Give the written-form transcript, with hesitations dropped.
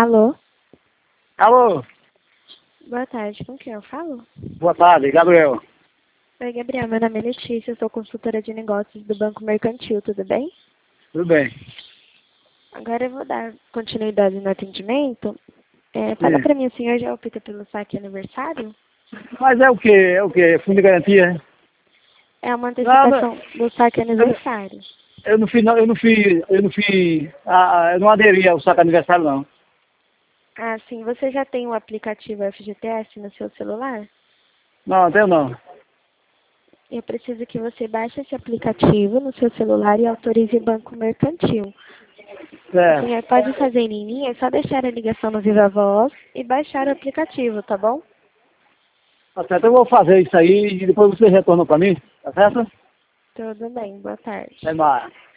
Alô? Alô? Boa tarde, com quem eu falo? Boa tarde, Gabriel. Oi, Gabriel, meu nome é Letícia, eu sou consultora de negócios do Banco Mercantil, tudo bem? Tudo bem? Agora eu vou dar continuidade no atendimento. Fala pra mim, o senhor já opta pelo saque aniversário? Mas é o quê? É o quê? Fundo de garantia, né? É uma antecipação do saque aniversário. Eu não aderi ao saco aniversário, não. Ah, sim, você já tem o aplicativo FGTS no seu celular? Não, tenho não. Eu preciso que você baixe esse aplicativo no seu celular e autorize o Banco Mercantil. O Certo. senhor pode fazer em linha, é só deixar a ligação no Viva Voz e baixar o aplicativo, tá bom? Tá certo, eu vou fazer isso aí e depois você retorna pra mim, tá certo? Tudo bem, boa tarde. É mais.